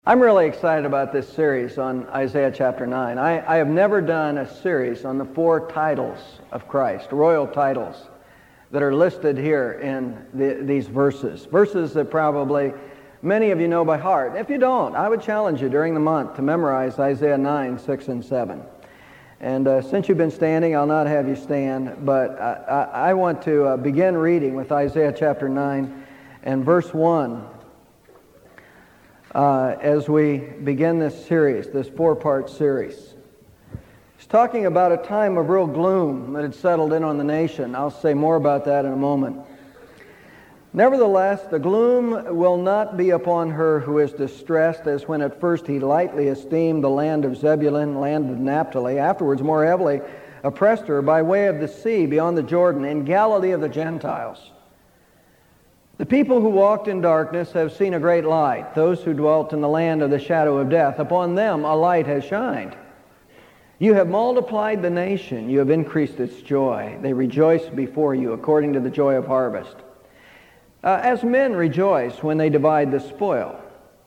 I'm really excited about this series on Isaiah chapter 9. I have never done a series on the four titles of Christ, royal titles that are listed here in these verses. Verses that probably many of you know by heart. If you don't, I would challenge you during the month to memorize Isaiah 9, 6, and 7. And since you've been standing, I'll not have you stand, but I want to begin reading with Isaiah chapter 9 and verse 1. As we begin this series, this four-part series. He's talking about a time of real gloom that had settled in on the nation. I'll say more about that in a moment. Nevertheless, the gloom will not be upon her who is distressed, as when at first he lightly esteemed the land of Zebulun, land of Naphtali, afterwards more heavily oppressed her by way of the sea beyond the Jordan, in Galilee of the Gentiles. The people who walked in darkness have seen a great light. Those who dwelt in the land of the shadow of death, upon them a light has shined. You have multiplied the nation. You have increased its joy. They rejoice before you according to the joy of harvest. As men rejoice when they divide the spoil.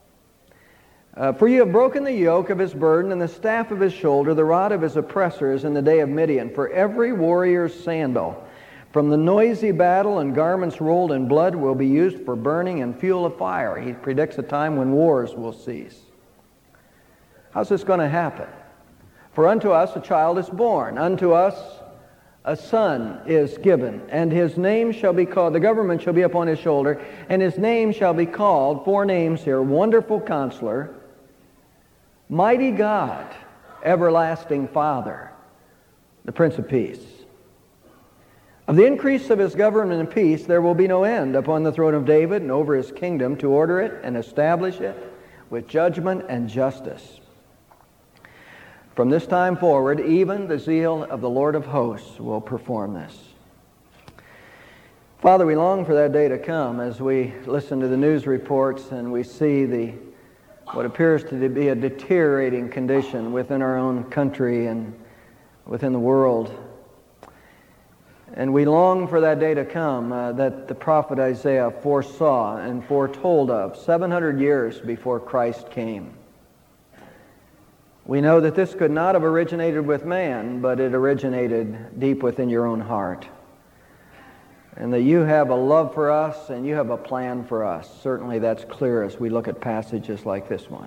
For you have broken the yoke of his burden and the staff of his shoulder, the rod of his oppressors in the day of Midian. For every warrior's sandal from the noisy battle and garments rolled in blood will be used for burning and fuel of fire. He predicts a time when wars will cease. How's this going to happen? For unto us a child is born, unto us a son is given, and his name shall be called, the government shall be upon his shoulder, and his name shall be called, four names here, Wonderful Counselor, Mighty God, Everlasting Father, the Prince of Peace. Of the increase of his government and peace there will be no end upon the throne of David and over his kingdom, to order it and establish it with judgment and justice. From this time forward, even the zeal of the Lord of hosts will perform this. Father, we long for that day to come as we listen to the news reports and we see what appears to be a deteriorating condition within our own country and within the world. And we long for that day to come that the prophet Isaiah foresaw and foretold of 700 years before Christ came. We know that this could not have originated with man, but it originated deep within your own heart. And that you have a love for us and you have a plan for us. Certainly that's clear as we look at passages like this one.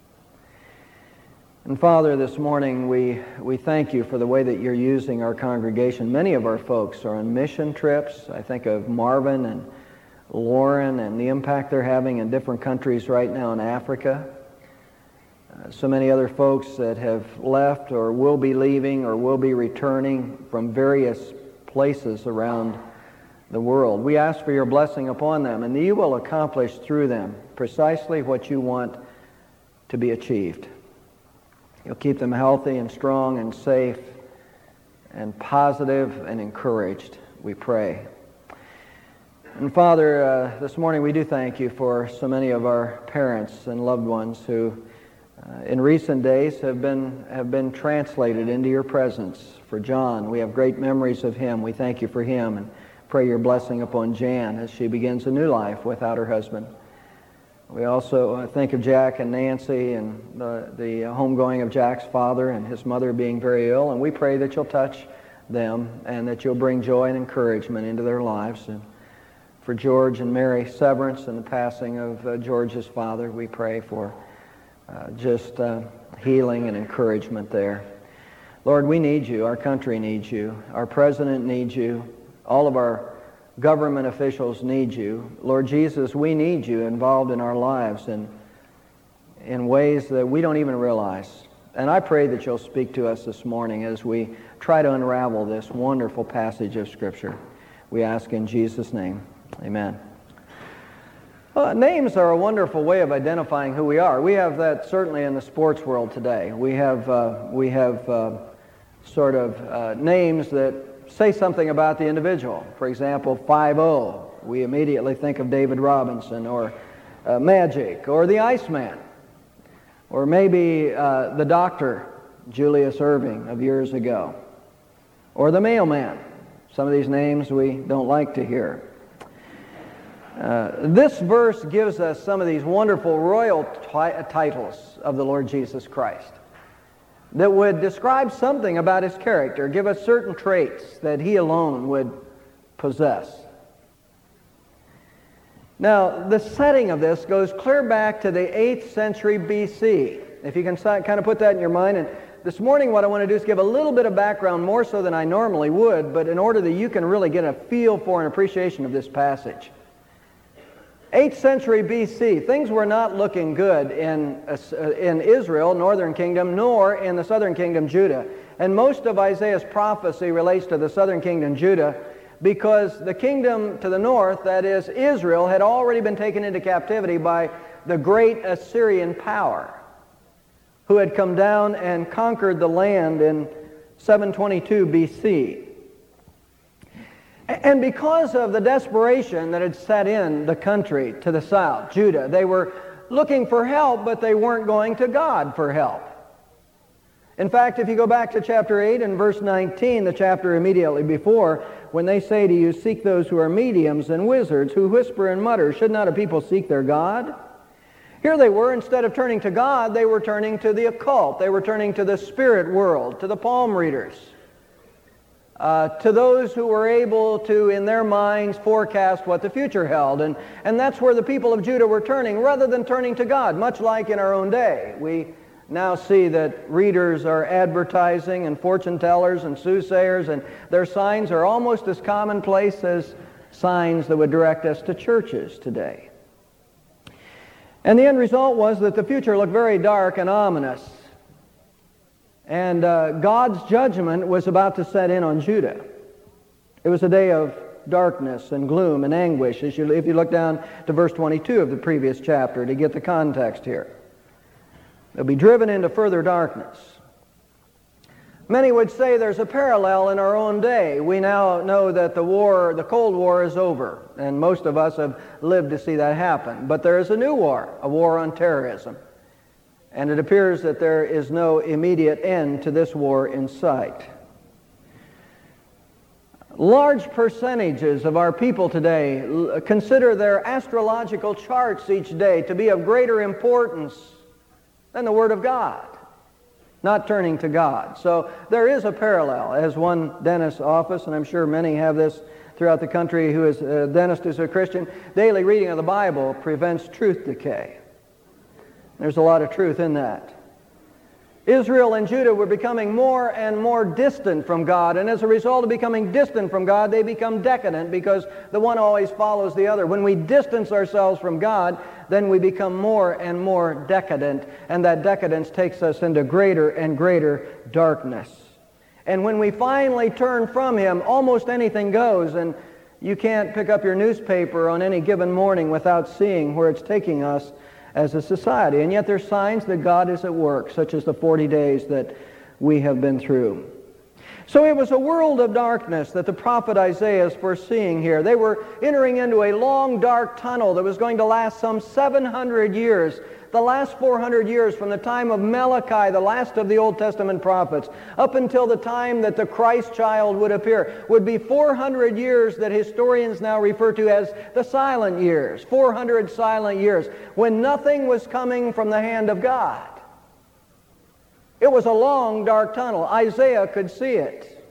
And Father, this morning we thank you for the way that you're using our congregation. Many of our folks are on mission trips. I think of Marvin and Lauren and the impact they're having in different countries right now in Africa. So many other folks that have left or will be leaving or will be returning from various places around the world. We ask for your blessing upon them, and that you will accomplish through them precisely what you want to be achieved. You'll keep them healthy and strong and safe and positive and encouraged, we pray. And Father, this morning we do thank you for so many of our parents and loved ones who in recent days have been translated into your presence. For John, we have great memories of him. We thank you for him and pray your blessing upon Jan as she begins a new life without her husband. We also think of Jack and Nancy and the homegoing of Jack's father and his mother being very ill, and we pray that you'll touch them and that you'll bring joy and encouragement into their lives. And for George and Mary Severance and the passing of George's father, we pray for just healing and encouragement there. Lord, we need you. Our country needs you. Our president needs you. All of our government officials need you. Lord Jesus, we need you involved in our lives in ways that we don't even realize. And I pray that you'll speak to us this morning as we try to unravel this wonderful passage of Scripture. We ask in Jesus' name. Amen. Names are a wonderful way of identifying who we are. We have that certainly in the sports world today. We have sort of names that say something about the individual. For example, 5-0. We immediately think of David Robinson, or Magic, or the Iceman, or maybe the doctor, Julius Erving of years ago, or the mailman. Some of these names we don't like to hear. This verse gives us some of these wonderful royal titles of the Lord Jesus Christ that would describe something about His character, give us certain traits that He alone would possess. Now, the setting of this goes clear back to the 8th century BC. If you can kind of put that in your mind. And this morning what I want to do is give a little bit of background, more so than I normally would, but in order that you can really get a feel for and appreciation of this passage. 8th century BC, things were not looking good in Israel, northern kingdom, nor in the southern kingdom, Judah. And most of Isaiah's prophecy relates to the southern kingdom, Judah, because the kingdom to the north, that is Israel, had already been taken into captivity by the great Assyrian power, who had come down and conquered the land in 722 BC. And because of the desperation that had set in the country to the south, Judah, they were looking for help, but they weren't going to God for help. In fact, if you go back to chapter 8 and verse 19, the chapter immediately before, when they say to you, seek those who are mediums and wizards, who whisper and mutter, should not a people seek their God? Here they were, instead of turning to God, they were turning to the occult. They were turning to the spirit world, to the palm readers, to those who were able to, in their minds, forecast what the future held. And that's where the people of Judah were turning, rather than turning to God, much like in our own day. We now see that readers are advertising and fortune tellers and soothsayers, and their signs are almost as commonplace as signs that would direct us to churches today. And the end result was that the future looked very dark and ominous. And God's judgment was about to set in on Judah. It was a day of darkness and gloom and anguish, if you look down to verse 22 of the previous chapter to get the context here. They'll be driven into further darkness. Many would say there's a parallel in our own day. We now know that the Cold War is over, and most of us have lived to see that happen. But there is a new war, a war on terrorism. And it appears that there is no immediate end to this war in sight. Large percentages of our people today consider their astrological charts each day to be of greater importance than the Word of God, not turning to God. So there is a parallel. As one dentist's office, and I'm sure many have this throughout the country who is a dentist who's a Christian, daily reading of the Bible prevents truth decay. There's a lot of truth in that. Israel and Judah were becoming more and more distant from God, and as a result of becoming distant from God, they become decadent because the one always follows the other. When we distance ourselves from God, then we become more and more decadent, and that decadence takes us into greater and greater darkness. And when we finally turn from Him, almost anything goes, and you can't pick up your newspaper on any given morning without seeing where it's taking us as a society. And yet there's signs that God is at work, such as the 40 days that we have been through. So it was a world of darkness that the prophet Isaiah is foreseeing here. They were entering into a long, dark tunnel that was going to last some 700 years. The last 400 years from the time of Malachi, the last of the Old Testament prophets, up until the time that the Christ child would appear, would be 400 years that historians now refer to as the silent years. 400 silent years, when nothing was coming from the hand of God. It was a long, dark tunnel. Isaiah could see it.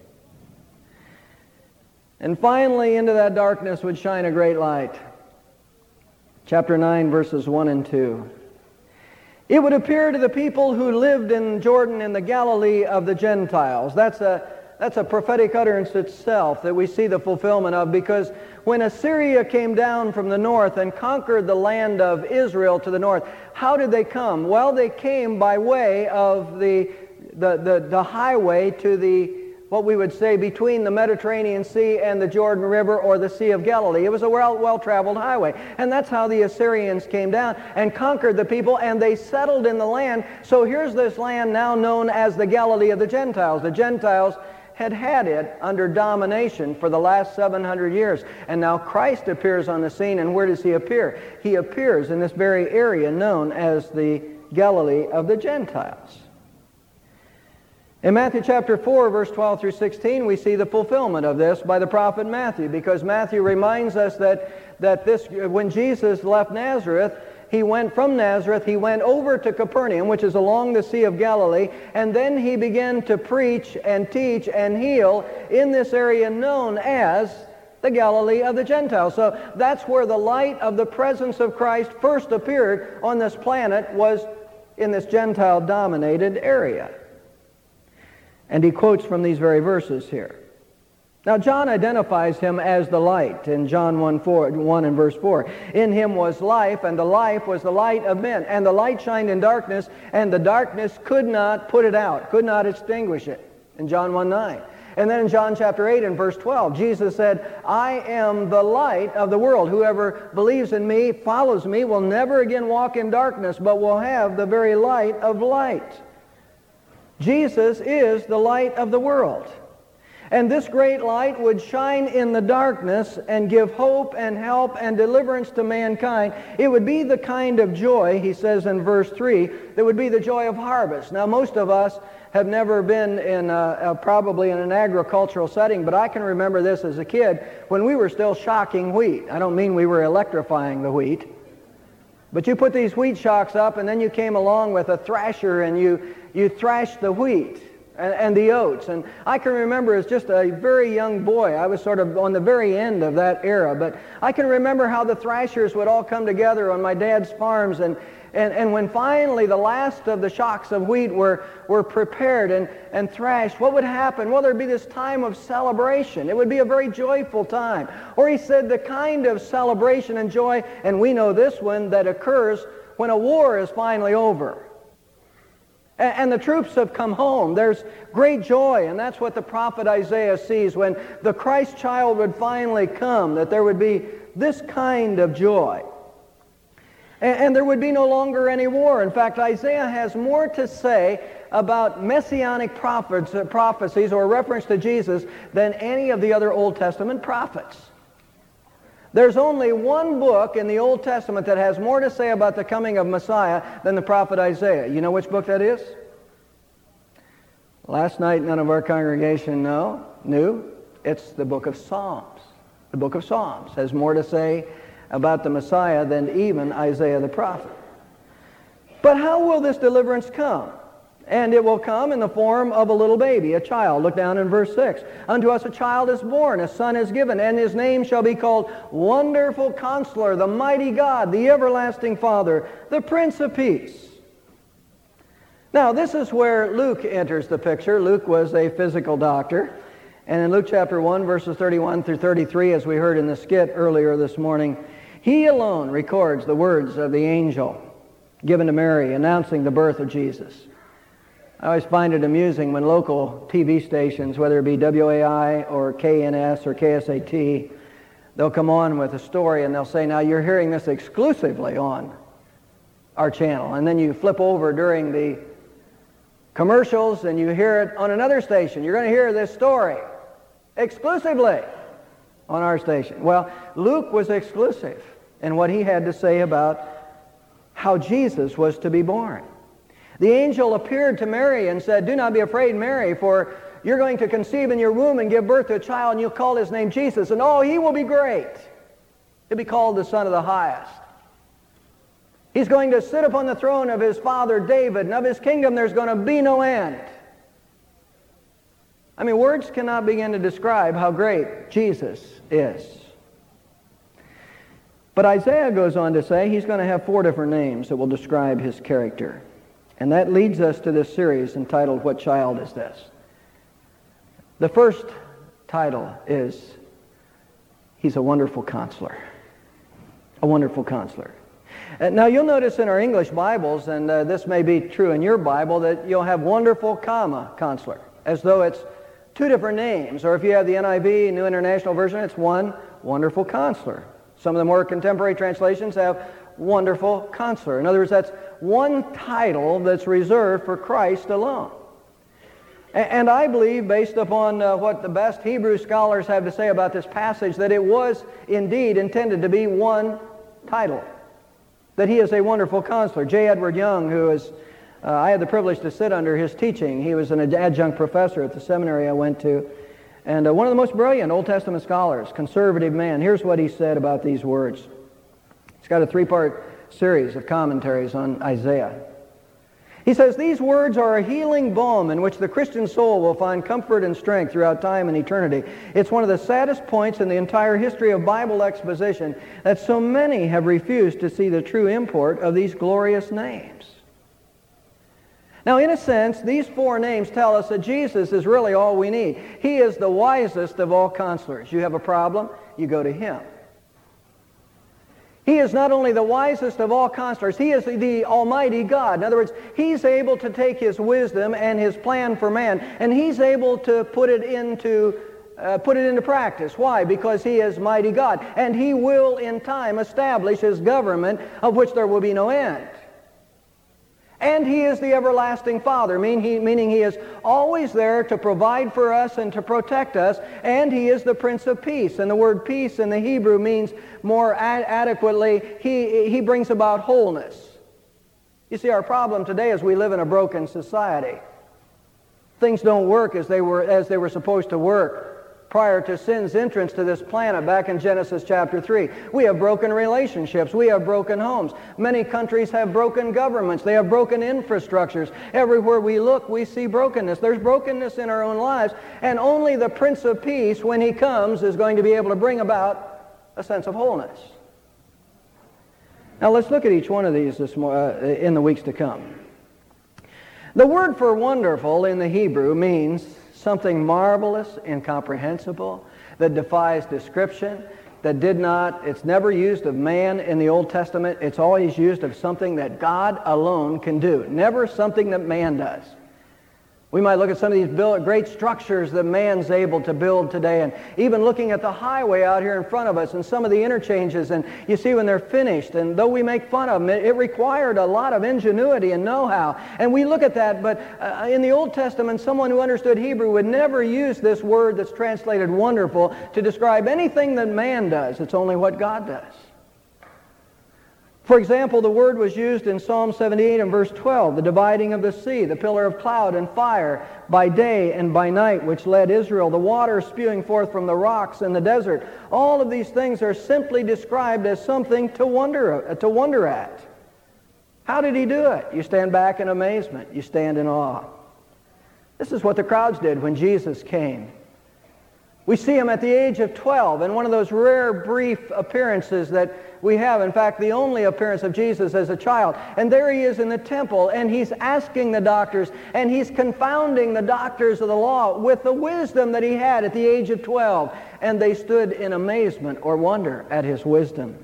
And finally, into that darkness would shine a great light. Chapter 9, verses 1 and 2. It would appear to the people who lived in Jordan in the Galilee of the Gentiles. That's a prophetic utterance itself that we see the fulfillment of, because when Assyria came down from the north and conquered the land of Israel to the north, how did they come? Well, they came by way of the highway to what we would say between the Mediterranean Sea and the Jordan River, or the Sea of Galilee. It was a well-traveled highway. And that's how the Assyrians came down and conquered the people, and they settled in the land. So here's this land now known as the Galilee of the Gentiles. The Gentiles had it under domination for the last 700 years. And now Christ appears on the scene, and where does He appear? He appears in this very area known as the Galilee of the Gentiles. In Matthew chapter 4, verse 12 through 16, we see the fulfillment of this by the prophet Matthew, because Matthew reminds us that when Jesus left Nazareth, he went from Nazareth, he went over to Capernaum, which is along the Sea of Galilee, and then he began to preach and teach and heal in this area known as the Galilee of the Gentiles. So that's where the light of the presence of Christ first appeared on this planet, was in this Gentile-dominated area. And he quotes from these very verses here. Now, John identifies him as the light in John 1 and verse 4. In him was life, and the life was the light of men. And the light shined in darkness, and the darkness could not put it out, could not extinguish it, in John 1:9. And then in John chapter 8 and verse 12, Jesus said, I am the light of the world. Whoever believes in me, follows me, will never again walk in darkness, but will have the very light of light. Jesus is the light of the world. And this great light would shine in the darkness and give hope and help and deliverance to mankind. It would be the kind of joy, he says in verse 3, that would be the joy of harvest. Now, most of us have never been in probably in an agricultural setting, but I can remember this as a kid when we were still shocking wheat. I don't mean we were electrifying the wheat, but you put these wheat shocks up, and then you came along with a thrasher and you thrashed the wheat and the oats. And I can remember as just a very young boy, I was sort of on the very end of that era, but I can remember how the thrashers would all come together on my dad's farms, and when finally the last of the shocks of wheat were prepared and thrashed, what would happen? Well, there'd be this time of celebration. It would be a very joyful time. Or he said the kind of celebration and joy, and we know this one, that occurs when a war is finally over. And the troops have come home. There's great joy, and that's what the prophet Isaiah sees when the Christ child would finally come, that there would be this kind of joy. And there would be no longer any war. In fact, Isaiah has more to say about messianic prophecies or reference to Jesus than any of the other Old Testament prophets. There's only one book in the Old Testament that has more to say about the coming of Messiah than the prophet Isaiah. You know which book that is? Last night, none of our congregation knew. It's the book of Psalms. The book of Psalms has more to say about the Messiah than even Isaiah the prophet. But how will this deliverance come? And it will come in the form of a little baby, a child. Look down in verse 6. Unto us a child is born, a son is given, and his name shall be called Wonderful Counselor, the Mighty God, the Everlasting Father, the Prince of Peace. Now, this is where Luke enters the picture. Luke was a physical doctor. And in Luke chapter 1, verses 31 through 33, as we heard in the skit earlier this morning, he alone records the words of the angel given to Mary announcing the birth of Jesus. I always find it amusing when local TV stations, whether it be WAI or KNS or KSAT, they'll come on with a story and they'll say, now you're hearing this exclusively on our channel. And then you flip over during the commercials and you hear it on another station. You're going to hear this story exclusively on our station. Well, Luke was exclusive in what he had to say about how Jesus was to be born. The angel appeared to Mary and said, do not be afraid, Mary, for you're going to conceive in your womb and give birth to a child, and you'll call his name Jesus. And oh, he will be great. He'll be called the Son of the Highest. He's going to sit upon the throne of his father David, and of his kingdom there's going to be no end. I mean, words cannot begin to describe how great Jesus is. But Isaiah goes on to say he's going to have 4 different names that will describe his character. And that leads us to this series entitled, What Child Is This? The first title is, He's a Wonderful Counselor. A Wonderful Counselor. Now you'll notice in our English Bibles, and this may be true in your Bible, that you'll have Wonderful, Counselor, as though it's 2 different names. Or if you have the NIV, New International Version, it's one Wonderful Counselor. Some of the more contemporary translations have Wonderful Counselor. In other words, that's one title that's reserved for Christ alone. And I believe, based upon what the best Hebrew scholars have to say about this passage, that it was indeed intended to be one title, that he is a wonderful counselor. J. Edward Young, who is I had the privilege to sit under his teaching. He was an adjunct professor at the seminary I went to, and one of the most brilliant Old Testament scholars, conservative man. Here's what he said about these words. He's got a 3-part series of commentaries on Isaiah. He says, "These words are a healing balm in which the Christian soul will find comfort and strength throughout time and eternity. It's one of the saddest points in the entire history of Bible exposition that so many have refused to see the true import of these glorious names." Now, in a sense, these 4 names tell us that Jesus is really all we need. He is the wisest of all counselors. You have a problem, you go to Him. He is not only the wisest of all counselors, He is the Almighty God. In other words, He's able to take His wisdom and His plan for man, and He's able to put it into practice. Why? Because He is mighty God, and He will in time establish His government, of which there will be no end. And He is the everlasting Father, meaning He is always there to provide for us and to protect us, and He is the Prince of Peace. And the word peace in the Hebrew means more adequately, He brings about wholeness. You see, our problem today is we live in a broken society. Things don't work as they were supposed to work prior to sin's entrance to this planet back in Genesis chapter 3. We have broken relationships. We have broken homes. Many countries have broken governments. They have broken infrastructures. Everywhere we look, we see brokenness. There's brokenness in our own lives, and only the Prince of Peace, when He comes, is going to be able to bring about a sense of wholeness. Now let's look at each one of these in the weeks to come. The word for wonderful in the Hebrew means something marvelous, incomprehensible, that defies description, it's never used of man in the Old Testament. It's always used of something that God alone can do, never something that man does. We might look at some of these great structures that man's able to build today, and even looking at the highway out here in front of us and some of the interchanges, and you see when they're finished, and though we make fun of them, it required a lot of ingenuity and know-how. And we look at that, but in the Old Testament, someone who understood Hebrew would never use this word that's translated wonderful to describe anything that man does. It's only what God does. For example, the word was used in Psalm 78 and verse 12, the dividing of the sea, the pillar of cloud and fire by day and by night, which led Israel, the water spewing forth from the rocks in the desert. All of these things are simply described as something to wonder at. How did He do it? You stand back in amazement. You stand in awe. This is what the crowds did when Jesus came. We see Him at the age of 12 in one of those rare, brief appearances that we have. In fact, the only appearance of Jesus as a child. And there He is in the temple, and He's asking the doctors, and He's confounding the doctors of the law with the wisdom that He had at the age of 12. And they stood in amazement or wonder at His wisdom.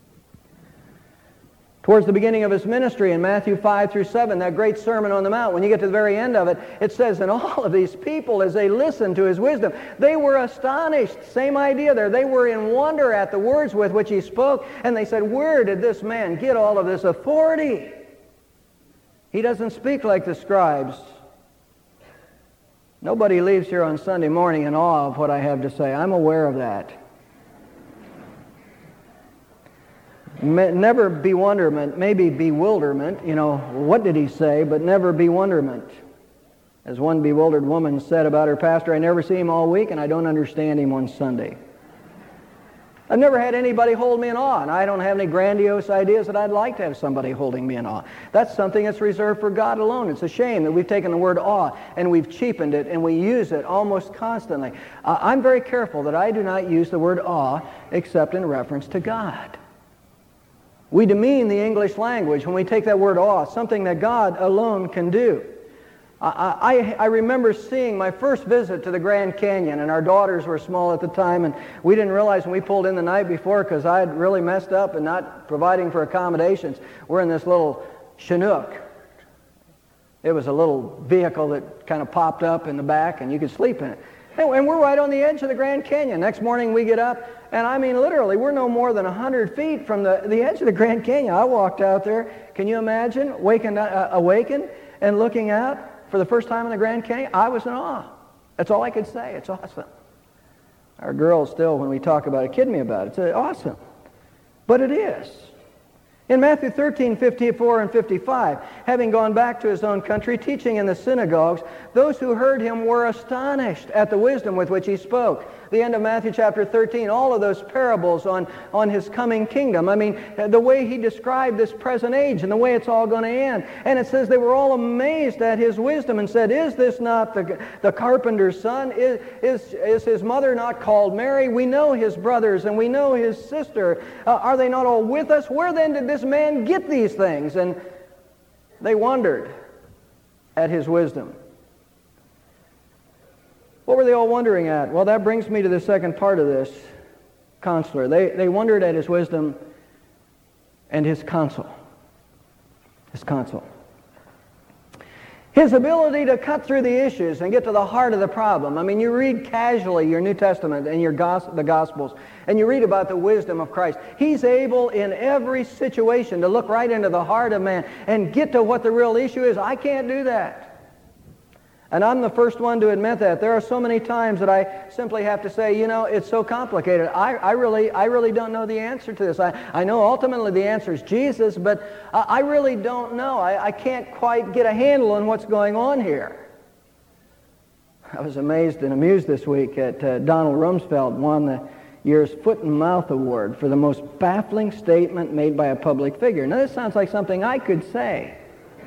Towards the beginning of His ministry in Matthew 5 through 7, that great Sermon on the Mount, when you get to the very end of it, it says, and all of these people, as they listened to His wisdom, they were astonished. Same idea there. They were in wonder at the words with which He spoke, and they said, where did this man get all of this authority? He doesn't speak like the scribes. Nobody leaves here on Sunday morning in awe of what I have to say. I'm aware of that. Never bewilderment, maybe bewilderment, what did He say, but never bewilderment. As one bewildered woman said about her pastor, I never see him all week and I don't understand him on Sunday. I've never had anybody hold me in awe, and I don't have any grandiose ideas that I'd like to have somebody holding me in awe. That's something that's reserved for God alone. It's a shame that we've taken the word awe and we've cheapened it and we use it almost constantly. I'm very careful that I do not use the word awe except in reference to God. We demean the English language when we take that word awe, something that God alone can do. I remember seeing my first visit to the Grand Canyon, and our daughters were small at the time, and we didn't realize when we pulled in the night before, because I had really messed up and not providing for accommodations. We're in this little Chinook. It was a little vehicle that kind of popped up in the back, and you could sleep in it. And we're right on the edge of the Grand Canyon. Next morning we get up, and I mean literally, we're no more than 100 feet from the edge of the Grand Canyon. I walked out there. Can you imagine awakened and looking out for the first time in the Grand Canyon? I was in awe. That's all I could say. It's awesome. Our girls still, when we talk about it, kid me about it. It's awesome. But it is. In Matthew 13, 54 and 55, having gone back to his own country, teaching in the synagogues, those who heard him were astonished at the wisdom with which he spoke. The end of Matthew chapter 13, all of those parables on his coming kingdom. I mean, the way he described this present age and the way it's all going to end. And it says they were all amazed at his wisdom and said, "Is this not the carpenter's son? Is his mother not called Mary? We know his brothers and we know his sister. Are they not all with us? Where then did this man get these things?" And they wondered at his wisdom. What were they all wondering at? Well, that brings me to the second part of this, counselor. They wondered at his wisdom and his counsel. His counsel. His ability to cut through the issues and get to the heart of the problem. I mean, you read casually your New Testament and the Gospels, and you read about the wisdom of Christ. He's able in every situation to look right into the heart of man and get to what the real issue is. I can't do that. And I'm the first one to admit that. There are so many times that I simply have to say, you know, it's so complicated. I really don't know the answer to this. I know ultimately the answer is Jesus, but I really don't know. I can't quite get a handle on what's going on here. I was amazed and amused this week at Donald Rumsfeld won the year's Foot and Mouth Award for the most baffling statement made by a public figure. Now, this sounds like something I could say.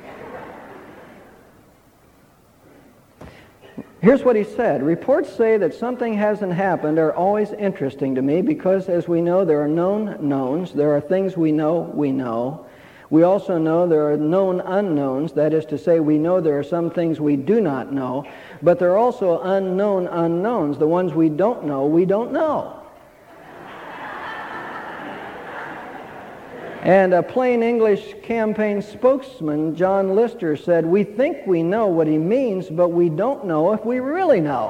Here's what he said. "Reports say that something hasn't happened are always interesting to me because, as we know, there are known knowns. There are things we know we know. We also know there are known unknowns. That is to say, we know there are some things we do not know. But there are also unknown unknowns. The ones we don't know, we don't know." And a plain English campaign spokesman, John Lister, said, "We think we know what he means, but we don't know if we really know."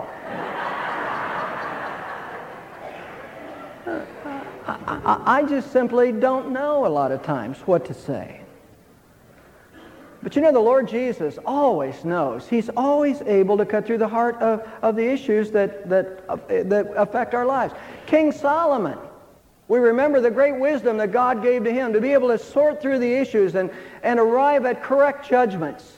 I just simply don't know a lot of times what to say. But you know, the Lord Jesus always knows. He's always able to cut through the heart of the issues that affect our lives. King Solomon, we remember the great wisdom that God gave to him to be able to sort through the issues and arrive at correct judgments.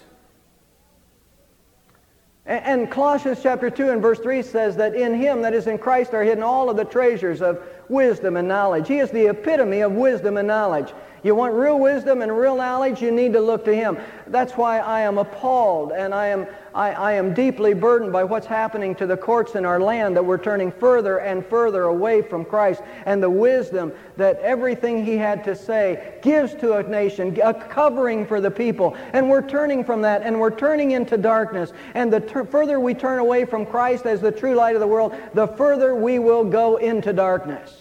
And Colossians chapter 2 and verse 3 says that in him, that is in Christ, are hidden all of the treasures of wisdom and knowledge. He is the epitome of wisdom and knowledge. You want real wisdom and real knowledge, you need to look to him. That's why I am appalled and I am deeply burdened by what's happening to the courts in our land, that we're turning further and further away from Christ and the wisdom that everything he had to say gives to a nation, a covering for the people. And we're turning from that and we're turning into darkness. And the further we turn away from Christ as the true light of the world, the further we will go into darkness.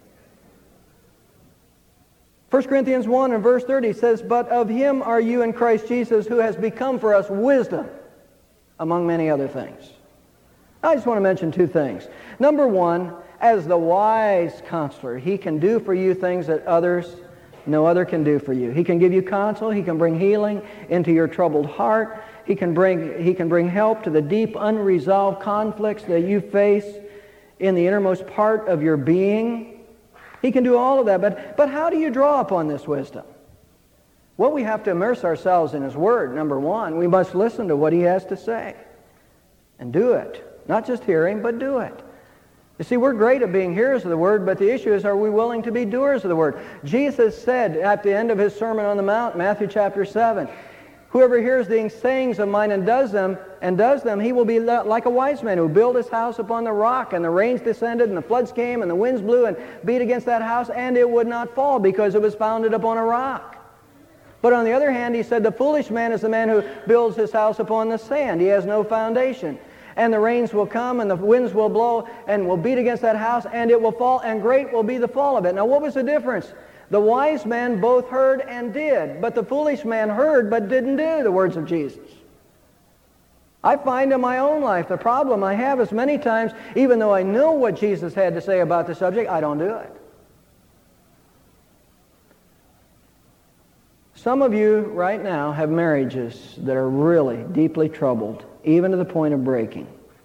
1 Corinthians 1 and verse 30 says, "But of him are you in Christ Jesus, who has become for us wisdom, among many other things." I just want to mention two things. Number one, as the wise counselor, he can do for you things that no other can do for you. He can give you counsel. He can bring healing into your troubled heart. He can bring help to the deep, unresolved conflicts that you face in the innermost part of your being. He can do all of that, but how do you draw upon this wisdom? Well, we have to immerse ourselves in his word, number one. We must listen to what he has to say and do it. Not just hearing, but do it. You see, we're great at being hearers of the word, but the issue is, are we willing to be doers of the word? Jesus said at the end of his Sermon on the Mount, Matthew chapter 7, "Whoever hears these sayings of mine and does them, he will be like a wise man who built his house upon the rock, and the rains descended, and the floods came, and the winds blew and beat against that house, and it would not fall, because it was founded upon a rock." But on the other hand, he said, "The foolish man is the man who builds his house upon the sand. He has no foundation. And the rains will come, and the winds will blow, and will beat against that house, and it will fall, and great will be the fall of it." Now, what was the difference? The wise man both heard and did, but the foolish man heard but didn't do the words of Jesus. I find in my own life the problem I have is many times, even though I know what Jesus had to say about the subject, I don't do it. Some of you right now have marriages that are really deeply troubled, even to the point of breaking.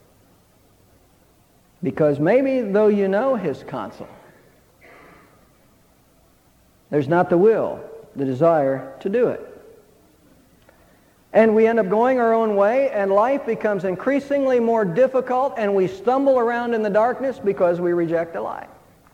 Because maybe though you know his counsel, there's not the will the desire to do it. And we end up going our own way, and life becomes increasingly more difficult, and we stumble around in the darkness because we reject the light.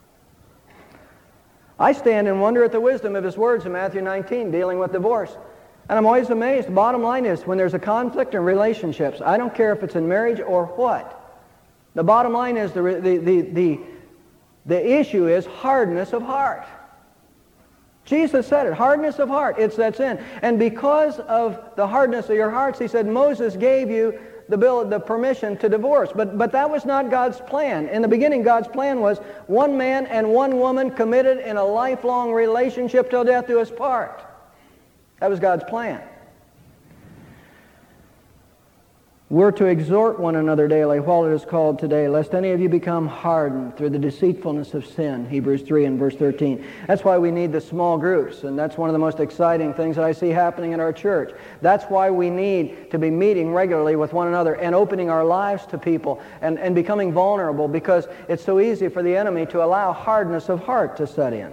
I stand and wonder at the wisdom of His words in Matthew 19 dealing with divorce. And I'm always amazed. The bottom line is, when there's a conflict in relationships, I don't care if it's in marriage or what, the bottom line is the issue is hardness of heart. Jesus said it, hardness of heart, it's that sin. And because of the hardness of your hearts, He said, Moses gave you the permission to divorce. But that was not God's plan. In the beginning, God's plan was one man and one woman committed in a lifelong relationship till death do us part. That was God's plan. We're to exhort one another daily while it is called today, lest any of you become hardened through the deceitfulness of sin, Hebrews 3 and verse 13. That's why we need the small groups, and that's one of the most exciting things that I see happening in our church. That's why we need to be meeting regularly with one another and opening our lives to people and becoming vulnerable, because it's so easy for the enemy to allow hardness of heart to set in.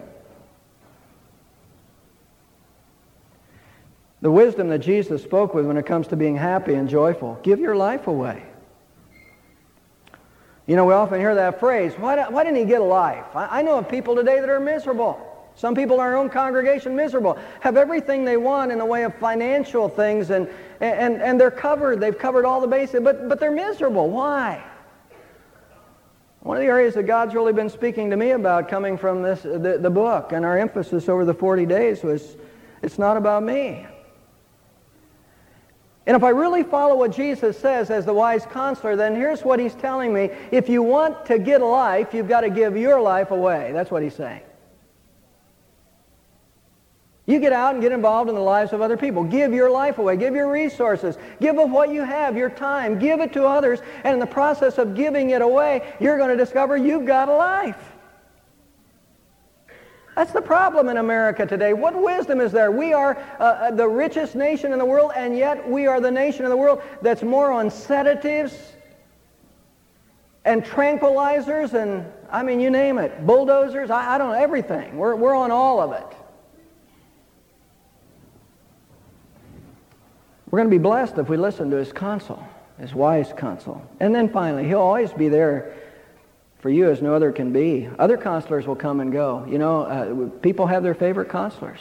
The wisdom that Jesus spoke with when it comes to being happy and joyful. Give your life away. You know, we often hear that phrase, why didn't He get a life? I know of people today that are miserable. Some people in our own congregation miserable. Have everything they want in the way of financial things, and they're covered. They've covered all the bases, but they're miserable. Why? One of the areas that God's really been speaking to me about coming from the book, and our emphasis over the 40 days was, it's not about me. And if I really follow what Jesus says as the wise counselor, then here's what He's telling me. If you want to get a life, you've got to give your life away. That's what He's saying. You get out and get involved in the lives of other people. Give your life away. Give your resources. Give of what you have, your time. Give it to others. And in the process of giving it away, you're going to discover you've got a life. That's the problem in America today. What wisdom is there? We are the richest nation in the world, and yet we are the nation in the world that's more on sedatives and tranquilizers and, I mean, you name it, bulldozers, I don't know, everything. We're on all of it. We're going to be blessed if we listen to His counsel, His wise counsel. And then finally, He'll always be there for you as no other can be. Other counselors will come and go. You know, people have their favorite counselors.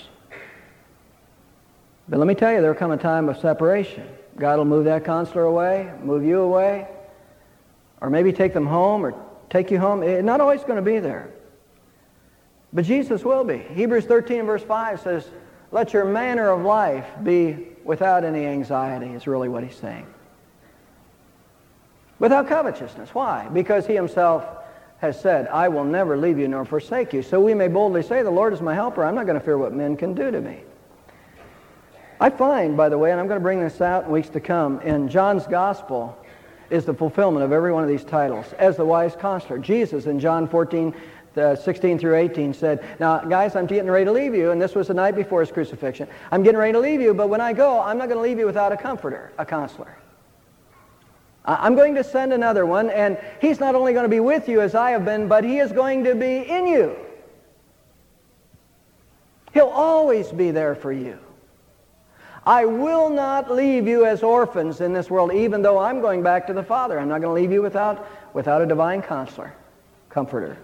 But let me tell you, there'll come a time of separation. God will move that counselor away, move you away, or maybe take them home or take you home. It's not always going to be there. But Jesus will be. Hebrews 13 verse 5 says, let your manner of life be without any anxiety, is really what He's saying. Without covetousness. Why? Because He Himself has said, I will never leave you nor forsake you. So we may boldly say, the Lord is my helper. I'm not going to fear what men can do to me. I find, by the way, and I'm going to bring this out in weeks to come, in John's Gospel is the fulfillment of every one of these titles. As the wise counselor, Jesus in John 14, 16 through 18 said, now guys, I'm getting ready to leave you, and this was the night before His crucifixion. I'm getting ready to leave you, but when I go, I'm not going to leave you without a comforter, a counselor. I'm going to send another one, and He's not only going to be with you as I have been, but He is going to be in you. He'll always be there for you. I will not leave you as orphans in this world, even though I'm going back to the Father. I'm not going to leave you without a divine counselor, comforter.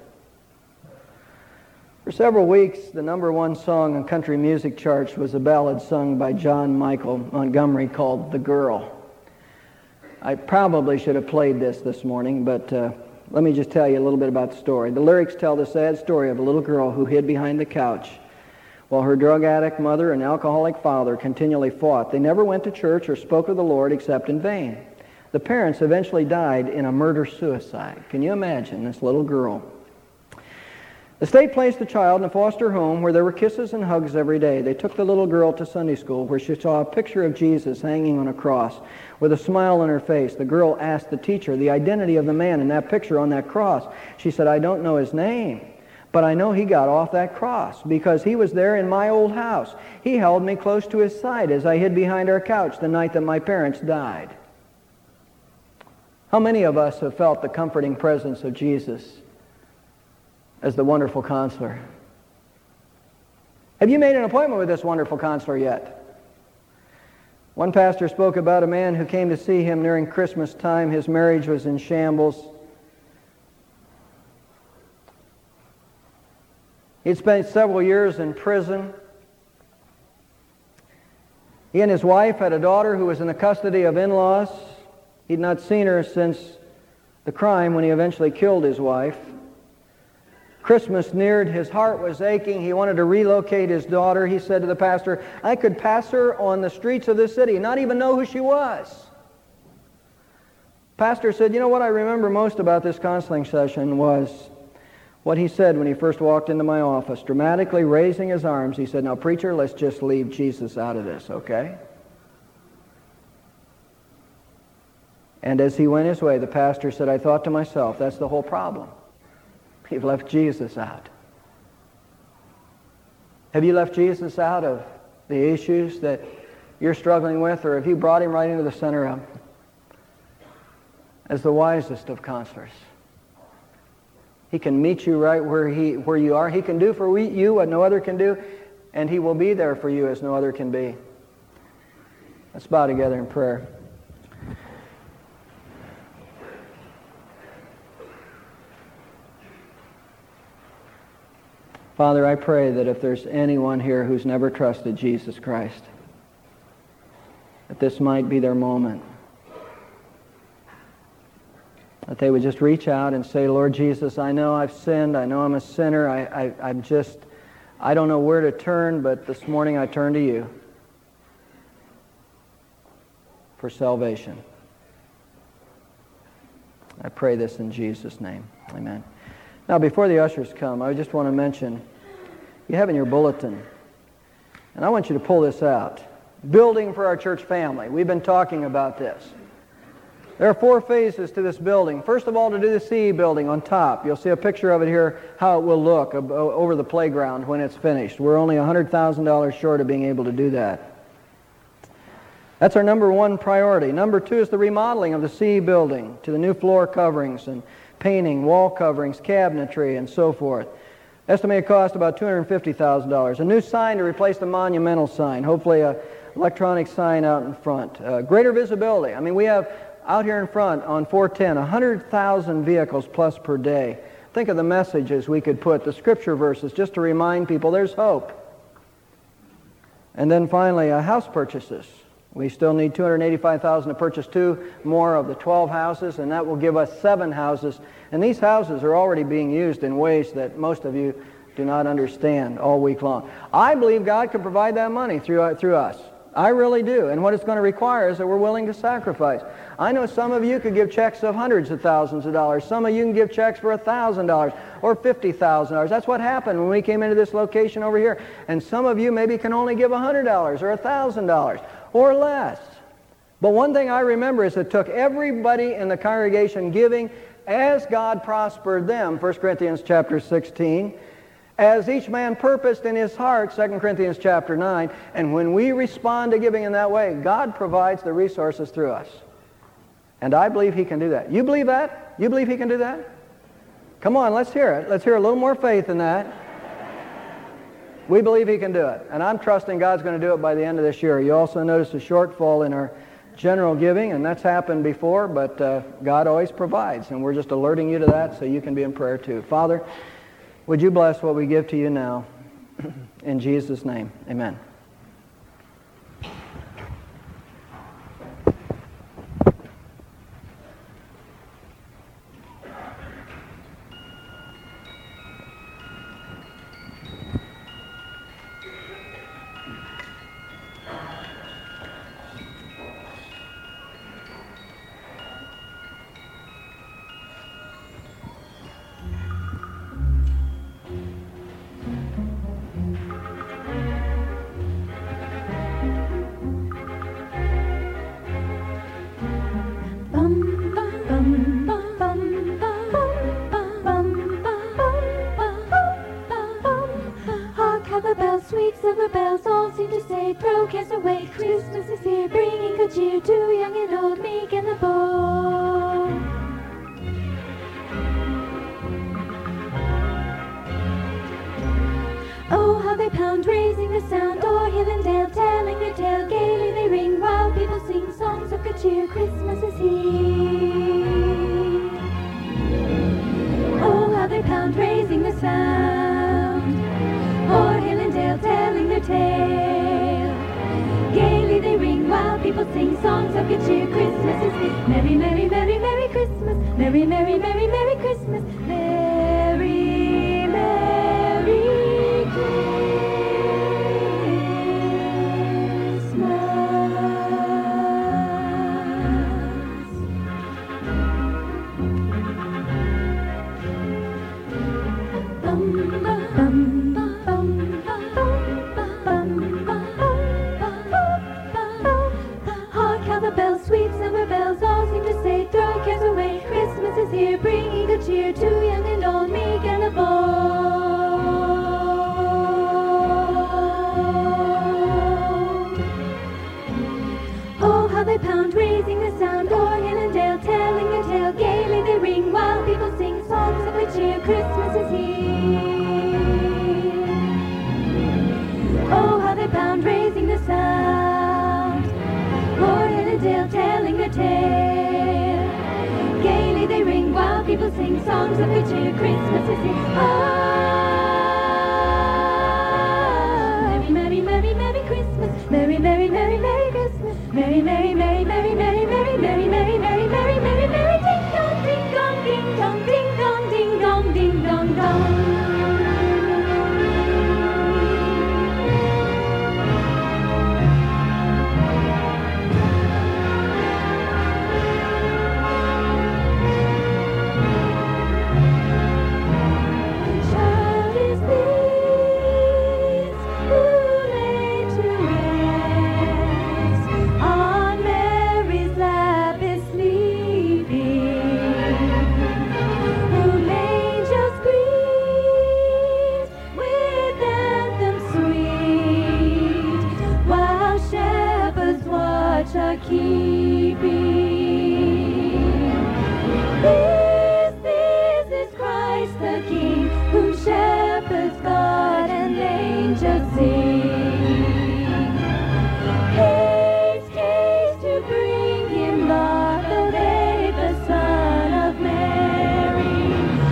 For several weeks, the number one song on country music charts was a ballad sung by John Michael Montgomery called The Girl. I probably should have played this morning, but let me just tell you a little bit about the story. The lyrics tell the sad story of a little girl who hid behind the couch while her drug addict mother and alcoholic father continually fought. They never went to church or spoke of the Lord except in vain. The parents eventually died in a murder-suicide. Can you imagine this little girl? The state placed the child in a foster home where there were kisses and hugs every day. They took the little girl to Sunday school where she saw a picture of Jesus hanging on a cross with a smile on her face. The girl asked the teacher the identity of the man in that picture on that cross. She said, I don't know his name, but I know he got off that cross because he was there in my old house. He held me close to his side as I hid behind our couch the night that my parents died. How many of us have felt the comforting presence of Jesus as the wonderful counselor? Have you made an appointment with this wonderful counselor yet? One pastor spoke about a man who came to see him during Christmas time. His marriage was in shambles. He'd spent several years in prison. He and his wife had a daughter who was in the custody of in-laws. He'd not seen her since the crime when he eventually killed his wife. Christmas neared. His heart was aching. He wanted to relocate his daughter. He said to the pastor, I could pass her on the streets of this city and not even know who she was. Pastor said, you know what I remember most about this counseling session was what he said when he first walked into my office. Dramatically raising his arms, he said, now preacher, let's just leave Jesus out of this, okay? And as he went his way, the pastor said, I thought to myself, that's the whole problem. You've left Jesus out. Have you left Jesus out of the issues that you're struggling with, or have you brought him right into the center of as the wisest of counselors? He can meet you right where you are. He can do for you what no other can do, and he will be there for you as no other can be. Let's bow together in prayer. Father, I pray that if there's anyone here who's never trusted Jesus Christ, that this might be their moment. That they would just reach out and say, Lord Jesus, I know I've sinned. I know I'm a sinner. I don't know where to turn, but this morning I turn to you for salvation. I pray this in Jesus' name. Amen. Now, before the ushers come, I just want to mention, you have in your bulletin, and I want you to pull this out, building for our church family. We've been talking about this. There are 4 phases to this building. First of all, to do the CE building on top. You'll see a picture of it here, how it will look over the playground when it's finished. We're only $100,000 short of being able to do that. That's our number 1 priority. Number 2 is the remodeling of the CE building to the new floor coverings and painting, wall coverings, cabinetry, and so forth. Estimated cost about $250,000. A new sign to replace the monumental sign, hopefully an electronic sign out in front. Greater visibility. I mean, we have out here in front on 410, 100,000 vehicles plus per day. Think of the messages we could put, the scripture verses, just to remind people there's hope. And then finally, house purchases. We still need $285,000 to purchase 2 more of the 12 houses, and that will give us 7 houses. And these houses are already being used in ways that most of you do not understand all week long. I believe God can provide that money through us. I really do. And what it's going to require is that we're willing to sacrifice. I know some of you could give checks of hundreds of thousands of dollars. Some of you can give checks for $1,000 or $50,000. That's what happened when we came into this location over here. And some of you maybe can only give $100 or $1,000 or less. But one thing I remember is it took everybody in the congregation giving as God prospered them, 1 Corinthians chapter 16, as each man purposed in his heart, 2 Corinthians chapter 9, and when we respond to giving in that way, God provides the resources through us. And I believe he can do that. You believe that? You believe he can do that? Come on, let's hear it. Let's hear a little more faith in that. We believe he can do it. And I'm trusting God's going to do it by the end of this year. You also notice a shortfall in our general giving, and that's happened before, but God always provides, and we're just alerting you to that so you can be in prayer too. Father, would you bless what we give to you now? In Jesus' name, amen. Oh, how they pound, raising the sound, o'er hill and dale, telling their tale. Gaily they ring, while people sing songs of good cheer. Christmas is here. Oh, how they pound, raising the sound, o'er hill and dale, telling their tale. Gaily they ring, while people sing songs of good cheer. Christmas is here. Merry, merry, merry, merry Christmas. Merry, merry, merry, merry Christmas. Merry, merry Hark how the bells, sweet silver bells, all seem to say, throw cares away. Christmas is here, bringing good cheer to young and old, meek and the bold. Oh, how they pound, raising the sound, o'er hill and dale, telling their tale. Gaily they ring, while people sing songs of good cheer. Christmas is here. Oh, how they pound, raising the sound, o'er hill and dale, telling their tale. Gaily they ring, while people sing songs of good cheer. Christmas is here. Ah, merry, merry, merry, merry Christmas. Merry, merry, merry, merry Christmas. Merry, merry, merry, merry, merry, merry, merry, merry, merry, merry, merry, merry. Ding dong, ding dong, ding dong, ding dong, ding dong, ding dong, dong. This is Christ the King, whom shepherds guard and angels sing. Haste, haste to bring him Lord, the babe, the Son of Mary.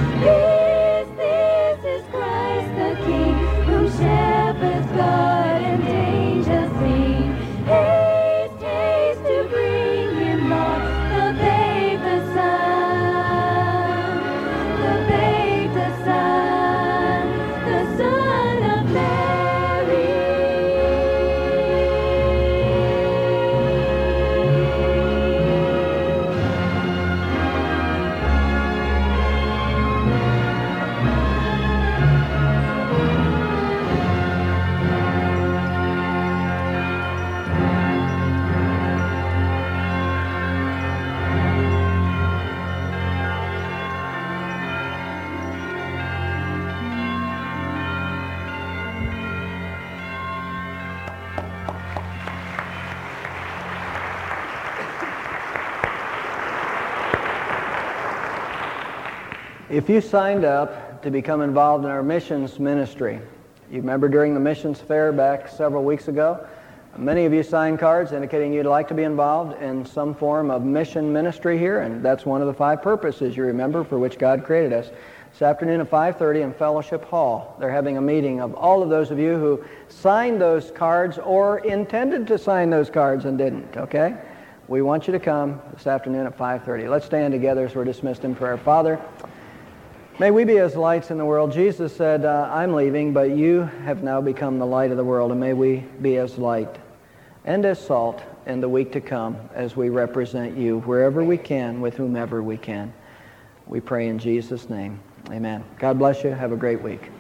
This is Christ the King, whom shepherds guard and angels sing. Haste, haste to bring him Lord, the babe, the Son, the babe, the Son of Mary. If you signed up to become involved in our missions ministry, you remember during the missions fair back several weeks ago, many of you signed cards indicating you'd like to be involved in some form of mission ministry here, and that's one of the 5 purposes, you remember, for which God created us. This afternoon at 5:30 in Fellowship Hall, they're having a meeting of all of those of you who signed those cards or intended to sign those cards and didn't, okay? We want you to come this afternoon at 5:30. Let's stand together as we're dismissed in prayer. Father, may we be as lights in the world. Jesus said, I'm leaving, but you have now become the light of the world, and may we be as light and as salt in the week to come as we represent you wherever we can, with whomever we can. We pray in Jesus' name. Amen. God bless you. Have a great week.